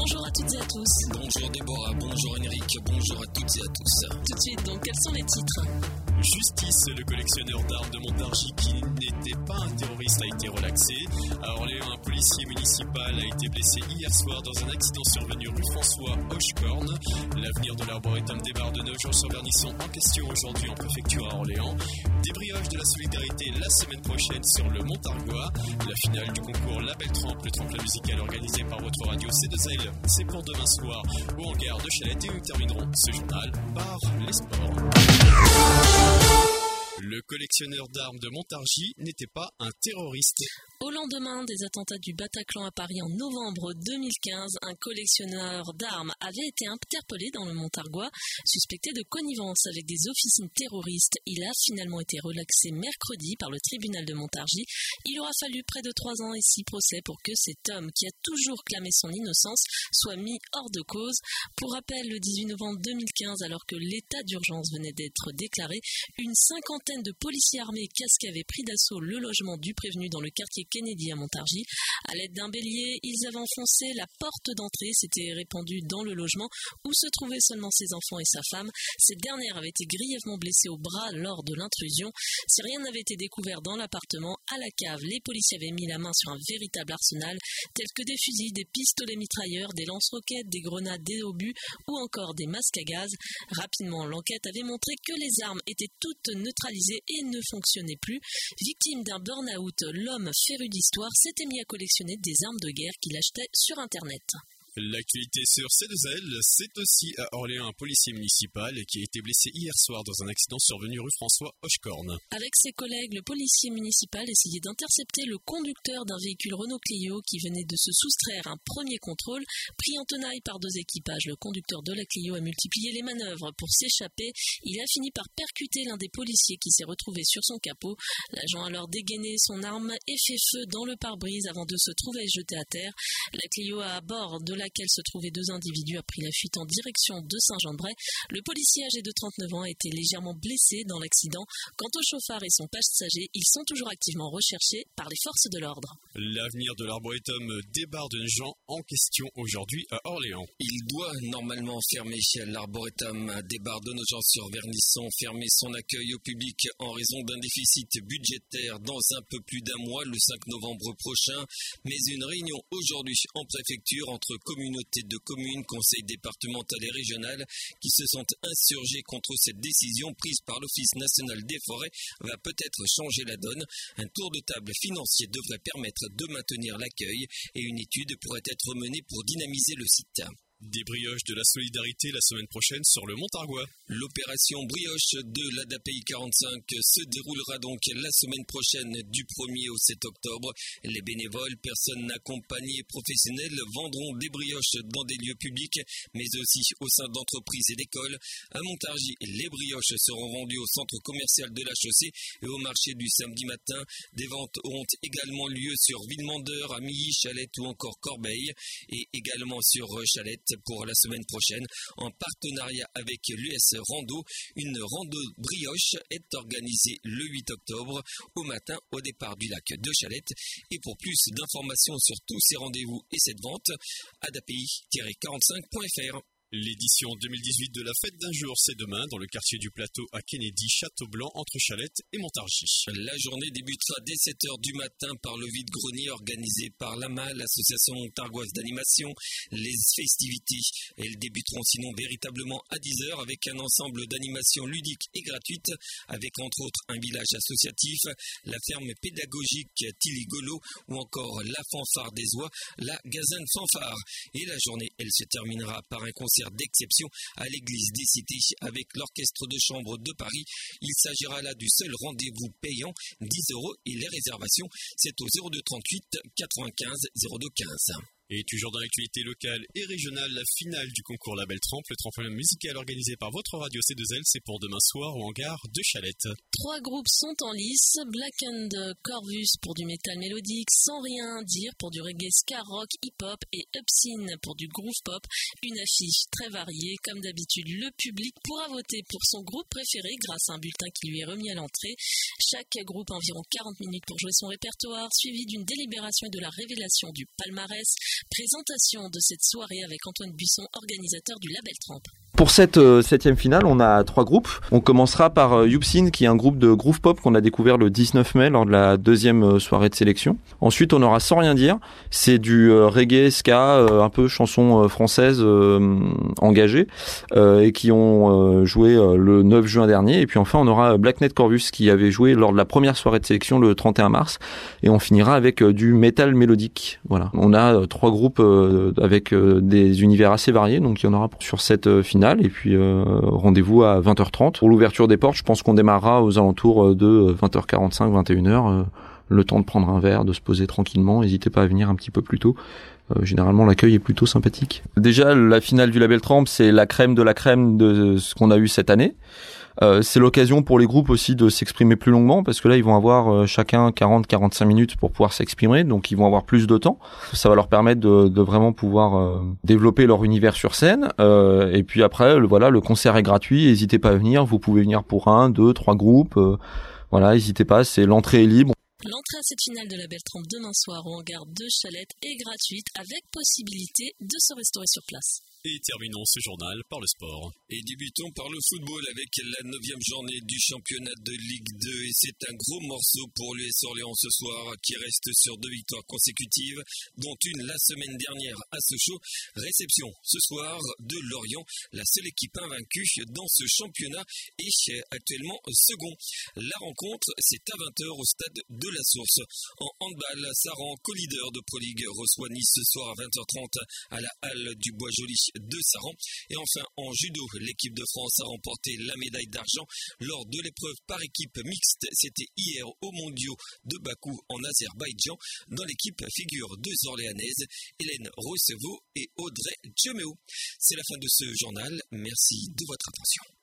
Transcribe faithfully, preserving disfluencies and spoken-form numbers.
Bonjour à toutes et à tous. Bonjour Déborah, bonjour Henrik, bonjour à toutes et à tous. Tout de suite, donc, quels sont les titres ? Justice, le collectionneur d'armes de Montargis qui n'était pas un terroriste a été relaxé. À Orléans, un policier municipal a été blessé hier soir dans un accident survenu rue François Hochecorne. L'avenir de l'arboretum des bars de Nogent-sur-Vernisson en question aujourd'hui en préfecture à Orléans. Débrioche de la solidarité la semaine prochaine sur le Montargois. La finale du concours La Belle Trempe, le tremplin musical organisé par votre radio C deux L, c'est pour demain soir au hangar de Chalette et nous terminerons ce journal par les sports. Le collectionneur d'armes de Montargis n'était pas un terroriste. Au lendemain des attentats du Bataclan à Paris en novembre deux mille quinze, un collectionneur d'armes avait été interpellé dans le Montargois, suspecté de connivence avec des officines terroristes. Il a finalement été relaxé mercredi par le tribunal de Montargis. Il aura fallu près de trois ans et six procès pour que cet homme, qui a toujours clamé son innocence, soit mis hors de cause. Pour rappel, le dix-huit novembre deux mille quinze, alors que l'état d'urgence venait d'être déclaré, une cinquantaine de policiers armés casqués avaient pris d'assaut le logement du prévenu dans le quartier Kennedy à Montargis. À l'aide d'un bélier, ils avaient enfoncé la porte d'entrée, s'étaient répandus dans le logement où se trouvaient seulement ses enfants et sa femme. Cette dernière avait été grièvement blessée au bras lors de l'intrusion. Si rien n'avait été découvert dans l'appartement, à la cave, les policiers avaient mis la main sur un véritable arsenal, tels que des fusils, des pistolets mitrailleurs, des lance-roquettes, des grenades, des obus ou encore des masques à gaz. Rapidement, l'enquête avait montré que les armes étaient toutes neutralisées et ne fonctionnaient plus. Victime d'un burn-out, l'homme féru d'histoire s'était mis à collectionner des armes de guerre qu'il achetait sur Internet. L'actualité sur C deux L, c'est aussi à Orléans un policier municipal qui a été blessé hier soir dans un accident survenu rue François Hochecorne. Avec ses collègues, le policier municipal essayait d'intercepter le conducteur d'un véhicule Renault Clio qui venait de se soustraire à un premier contrôle. Pris en tenaille par deux équipages, le conducteur de la Clio a multiplié les manœuvres pour s'échapper. Il a fini par percuter l'un des policiers qui s'est retrouvé sur son capot. L'agent a alors dégainé son arme et fait feu dans le pare-brise avant de se trouver jeté à terre. La Clio à bord de la laquelle se trouvaient deux individus a pris la fuite en direction de Saint-Jean-de-Bray. Le policier âgé de trente-neuf ans a été légèrement blessé dans l'accident. Quant au chauffard et son passager, ils sont toujours activement recherchés par les forces de l'ordre. L'avenir de l'arboretum des bars de Nogent en question aujourd'hui à Orléans. Il doit normalement fermer l'arboretum des bars de Nogent-sur-Vernisson, fermer son accueil au public en raison d'un déficit budgétaire dans un peu plus d'un mois, le cinq novembre prochain. Mais une réunion aujourd'hui en préfecture entre communautés de communes, conseils départemental et régional qui se sont insurgés contre cette décision prise par l'Office national des forêts va peut-être changer la donne. Un tour de table financier devrait permettre de maintenir l'accueil et une étude pourrait être menée pour dynamiser le site. Des brioches de la solidarité la semaine prochaine sur le Montargois. L'opération brioche de l'A D A P I quarante-cinq se déroulera donc la semaine prochaine du premier au sept octobre. Les bénévoles, personnes accompagnées et professionnelles vendront des brioches dans des lieux publics, mais aussi au sein d'entreprises et d'écoles. À Montargis, les brioches seront vendues au centre commercial de la Chaussée et au marché du samedi matin. Des ventes auront également lieu sur Villemandeur, à Milly, Chalette ou encore Corbeil, et également sur Chalette pour la semaine prochaine. En partenariat avec l'U S Rando, une rando brioche est organisée le huit octobre au matin au départ du lac de Chalette. Et pour plus d'informations sur tous ces rendez-vous et cette vente, A D A P I quarante-cinq point F R. L'édition deux mille dix-huit de la Fête d'un jour, c'est demain dans le quartier du Plateau à Kennedy, Château-Blanc, entre Chalette et Montargis. La journée débutera dès sept heures du matin par le vide-grenier organisé par l'A M A, l'association montargoise d'animation. Les festivités, elles débuteront sinon véritablement à dix heures avec un ensemble d'animations ludiques et gratuites, avec entre autres un village associatif, la ferme pédagogique Tiligolo ou encore la fanfare des oies, la Gazane fanfare. Et la journée, elle se terminera par un concert d'exception à l'église des Cités avec l'orchestre de chambre de Paris. Il s'agira là du seul rendez-vous payant, dix euros, et les réservations, c'est au zéro deux trente-huit quatre-vingt-quinze zéro deux quinze. Et toujours dans l'actualité locale et régionale, la finale du concours La Belle Trempe, le tremplin musical organisé par votre radio C deux L, c'est pour demain soir au hangar de Chalette. Trois groupes sont en lice, Black and Corvus pour du métal mélodique, Sans Rien Dire pour du reggae ska rock hip-hop et Upsin pour du groove pop. Une affiche très variée, comme d'habitude le public pourra voter pour son groupe préféré grâce à un bulletin qui lui est remis à l'entrée. Chaque groupe a environ quarante minutes pour jouer son répertoire, suivi d'une délibération et de la révélation du palmarès. Présentation de cette soirée avec Antoine Buisson, organisateur du Label Tramp. Pour cette euh, septième finale, on a trois groupes. On commencera par euh, Youpsin, qui est un groupe de groove pop qu'on a découvert le dix-neuf mai lors de la deuxième euh, soirée de sélection. Ensuite, on aura Sans Rien Dire. C'est du euh, reggae, ska, euh, un peu chanson euh, française euh, engagée, euh, et qui ont euh, joué euh, le neuf juin dernier. Et puis enfin, on aura Blacknet Corvus, qui avait joué lors de la première soirée de sélection le trente et un mars. Et on finira avec euh, du métal mélodique. Voilà. On a euh, trois groupes euh, avec euh, des univers assez variés, donc il y en aura sur cette euh, finale. Et puis euh, rendez-vous à vingt heures trente. Pour l'ouverture des portes, je pense qu'on démarrera aux alentours de vingt heures quarante-cinq, vingt et une heures. Euh, le temps de prendre un verre, de se poser tranquillement. N'hésitez pas à venir un petit peu plus tôt. Euh, généralement, l'accueil est plutôt sympathique. Déjà, la finale du Label Tramp, c'est la crème de la crème de ce qu'on a eu cette année. Euh, c'est l'occasion pour les groupes aussi de s'exprimer plus longuement, parce que là ils vont avoir euh, chacun quarante à quarante-cinq minutes pour pouvoir s'exprimer, donc ils vont avoir plus de temps. Ça va leur permettre de, de vraiment pouvoir euh, développer leur univers sur scène. Euh, et puis après, le, voilà, le concert est gratuit. N'hésitez pas à venir. Vous pouvez venir pour un, deux, trois groupes. Euh, voilà, n'hésitez pas. C'est l'entrée est libre. L'entrée à cette finale de Label Tramp demain soir en gare de Chalette est gratuite, avec possibilité de se restaurer sur place. Et terminons ce journal par le sport. Et débutons par le football avec la neuvième journée du championnat de Ligue deux. Et c'est un gros morceau pour l'U S Orléans ce soir, qui reste sur deux victoires consécutives, dont une la semaine dernière à Sochaux. Réception ce soir de Lorient, la seule équipe invaincue dans ce championnat est actuellement second. La rencontre, c'est à vingt heures au stade de la Source. En handball, Saran, co-leader de Pro League, reçoit Nice ce soir à vingt heures trente à la halle du Bois-Joli de Saran. Et enfin, en judo, l'équipe de France a remporté la médaille d'argent lors de l'épreuve par équipe mixte. C'était hier aux mondiaux de Bakou en Azerbaïdjan. Dans l'équipe figurent deux Orléanaises, Hélène Rousseveau et Audrey Tcheméo. C'est la fin de ce journal. Merci de votre attention.